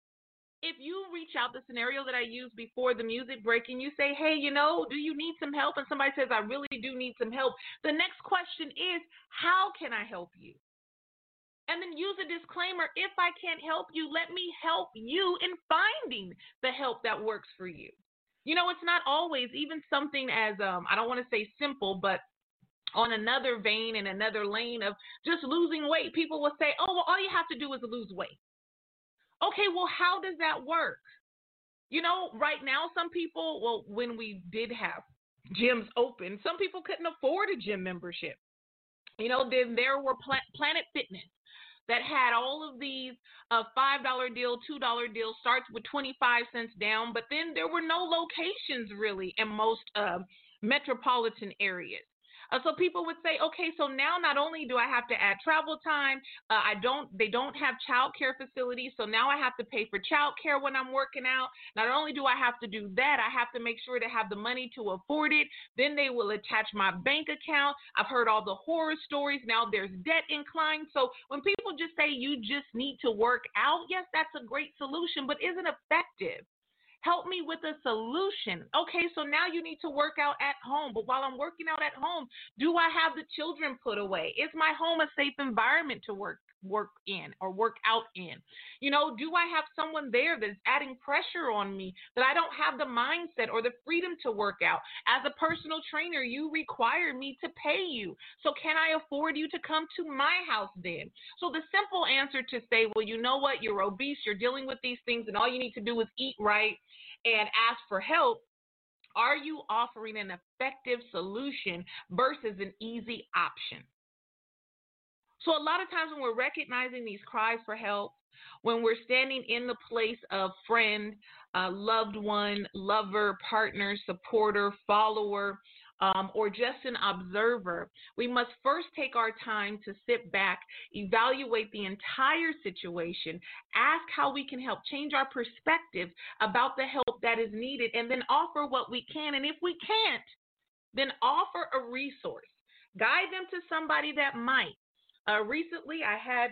If you reach out, the scenario that I used before the music break, and you say, hey, do you need some help? And somebody says, I really do need some help. The next question is, how can I help you? And then use a disclaimer, if I can't help you, let me help you in finding the help that works for you. It's not always even something as, I don't want to say simple, but on another vein and another lane of just losing weight. People will say, oh, well, all you have to do is lose weight. Okay, well, how does that work? You know, right now, some people, well, when we did have gyms open, some people couldn't afford a gym membership. You know, then there were Planet Fitness that had all of these $5 deal, $2 deal, starts with 25 cents down, but then there were no locations really in most metropolitan areas. So people would say, okay, so now not only do I have to add travel time, they don't have child care facilities, so now I have to pay for child care when I'm working out. Not only do I have to do that, I have to make sure to have the money to afford it. Then they will attach my bank account. I've heard all the horror stories. Now there's debt inclined. So when people just say you just need to work out, yes, that's a great solution, but is it effective? Help me with a solution. Okay, so now you need to work out at home. But while I'm working out at home, do I have the children put away? Is my home a safe environment to work in or work out in? You know, do I have someone there that's adding pressure on me that I don't have the mindset or the freedom to work out? As a personal trainer, you require me to pay you. So can I afford you to come to my house then? So the simple answer to say, well, you know what, you're obese, you're dealing with these things, and all you need to do is eat right and ask for help. Are you offering an effective solution versus an easy option? So a lot of times when we're recognizing these cries for help, when we're standing in the place of friend, loved one, lover, partner, supporter, follower, or just an observer, we must first take our time to sit back, evaluate the entire situation, ask how we can help change our perspective about the help that is needed, and then offer what we can. And if we can't, then offer a resource. Guide them to somebody that might. Recently, I had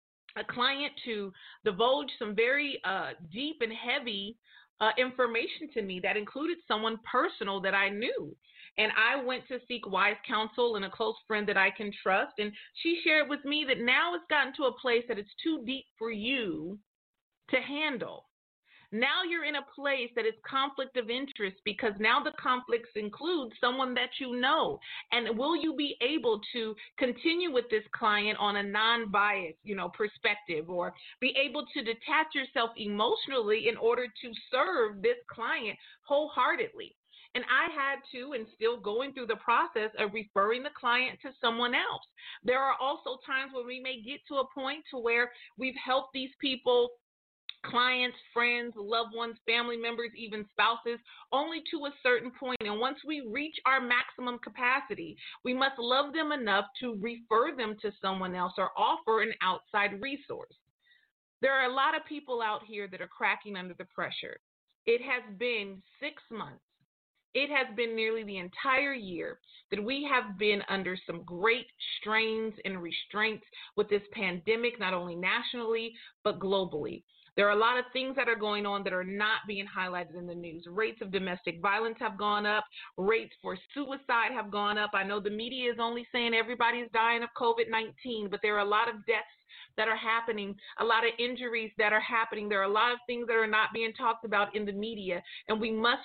a client to divulge some very deep and heavy information to me that included someone personal that I knew. And I went to seek wise counsel and a close friend that I can trust. And she shared with me that now it's gotten to a place that it's too deep for you to handle. Now you're in a place that is conflict of interest because now the conflicts include someone that you know. And will you be able to continue with this client on a non-biased, perspective, or be able to detach yourself emotionally in order to serve this client wholeheartedly? And I had to, and still going through the process of referring the client to someone else. There are also times where we may get to a point to where we've helped these people, clients, friends, loved ones, family members, even spouses, only to a certain point. And once we reach our maximum capacity, we must love them enough to refer them to someone else or offer an outside resource. There are a lot of people out here that are cracking under the pressure. It has been 6 months. It has been nearly the entire year that we have been under some great strains and restraints with this pandemic, not only nationally, but globally. There are a lot of things that are going on that are not being highlighted in the news. Rates of domestic violence have gone up. Rates for suicide have gone up. I know the media is only saying everybody's dying of COVID-19, but there are a lot of deaths that are happening, a lot of injuries that are happening. There are a lot of things that are not being talked about in the media, and we must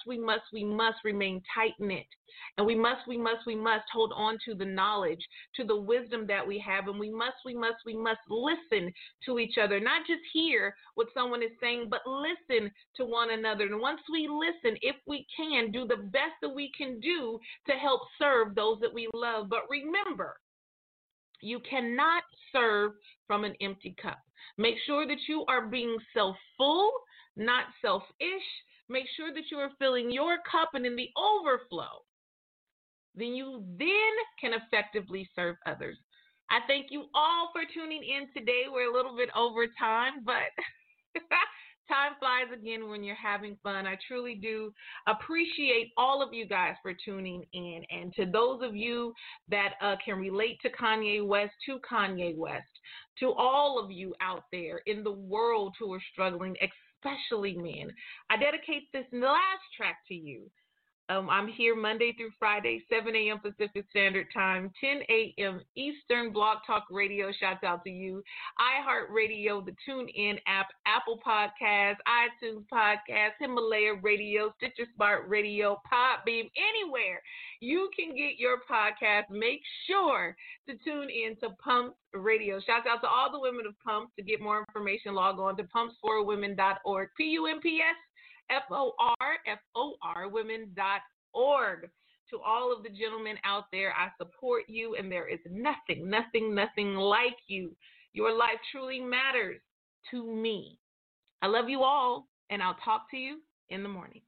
remain tight-knit. And we must hold on to the knowledge, to the wisdom that we have, and we must listen to each other, not just hear what someone is saying, but listen to one another. And once we listen, if we can, do the best that we can do to help serve those that we love. But remember, you cannot serve from an empty cup. Make sure that you are being self-full, not selfish. Make sure that you are filling your cup, and in the overflow, then you can effectively serve others. I thank you all for tuning in today. We're a little bit over time, but time flies again when you're having fun. I truly do appreciate all of you guys for tuning in. And to those of you that can relate to Kanye West, to all of you out there in the world who are struggling, especially men, I dedicate this last track to you. I'm here Monday through Friday, 7 a.m. Pacific Standard Time, 10 a.m. Eastern. Blog Talk Radio, shouts out to you. iHeartRadio, the TuneIn app, Apple Podcasts, iTunes Podcasts, Himalaya Radio, Stitcher Smart Radio, Podbeam, anywhere you can get your podcast. Make sure to tune in to Pumps Radio. Shouts out to all the women of Pumps. To get more information, log on to pumpsforwomen.org. PUMPSFOR women.org. To all of the gentlemen out there, I support you, and there is nothing like you. Your life truly matters to me. I love you all, and I'll talk to you in the morning.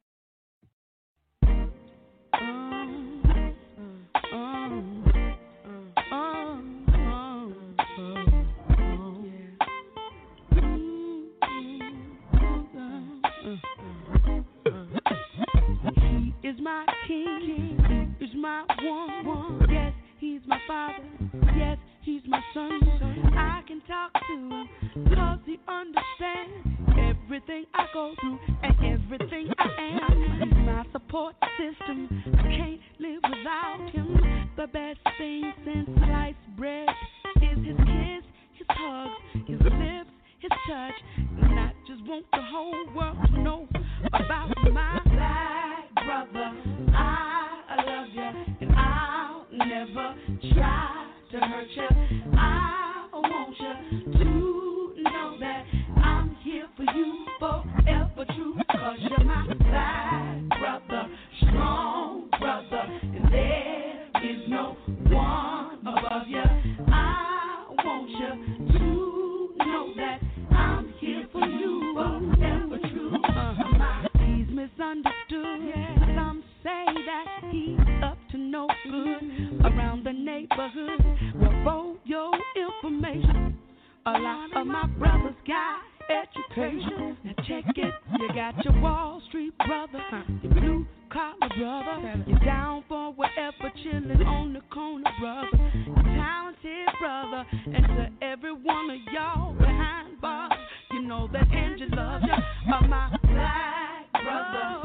Is my king, is my one. Yes, he's my father. Yes, he's my son. I can talk to him, cause he understands everything I go through and everything I am. He's my support system. I can't live without him. The best thing since sliced bread is his kiss, his hugs, his lips, his touch. And I just want the whole world to know about my black brother. I love you, and I'll never try to hurt you. I want you to know that I'm here for you forever true, cause you're my black brother, strong brother, and there is no one above you. I want you to know that I'm here for you forever true. He's misunderstood. Some say that he's up to no good around the neighborhood. Well, for your information, a lot of my brothers got education. Now check it. You got your Wall Street brother, your blue collar brother, you're down for wherever, chilling on the corner brother, your talented brother, and to every one of y'all behind bars, you know that Angie loves you. My black brother,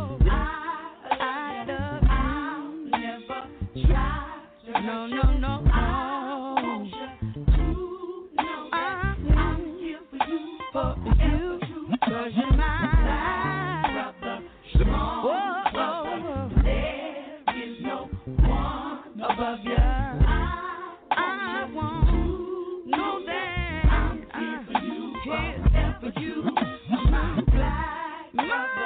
I love you. I'll never try to hurt you. No. I want you to know that I'm here for you forever true, cause you're my brother, strong brother. There is no one above you. I want to know that I'm here for you forever true, my black brother.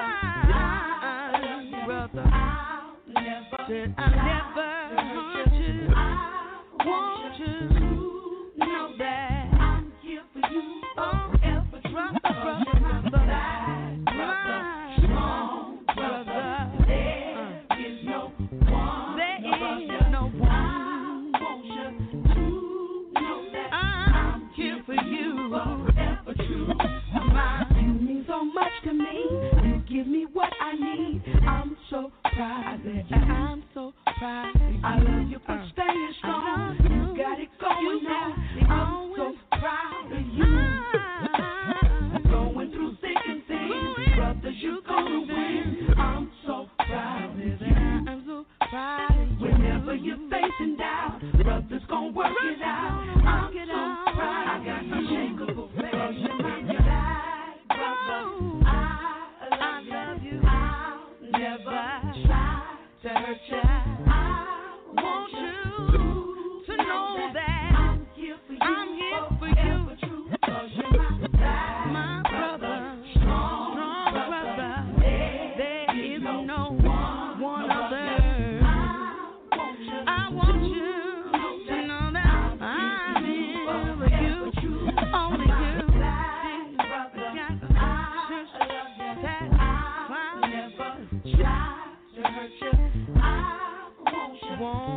I'll never hurt you. I want you to know that I'm here for you forever true, my black brother, strong brother. There is no one above you. I want you to know that I'm here for you forever true. You mean so much to me. You give me what I need. I'm so proud. I'm so proud. I love you for staying strong. You got it going on. I'm so proud of you. Going through thick and thin, brothers, you gonna win. I'm so proud of you. I'm so proud of you. Whenever you're facing doubt, brothers gonna work it out. I'm so proud. I got unshakable faith. You're my black brother. I love you. I'll never try to hurt you. I want you to know that I'm here for you, true, cause you're my brother, strong brother. There is no one other. I want you to know that I'm here for you, only you. I'll never try to hurt you. I want you.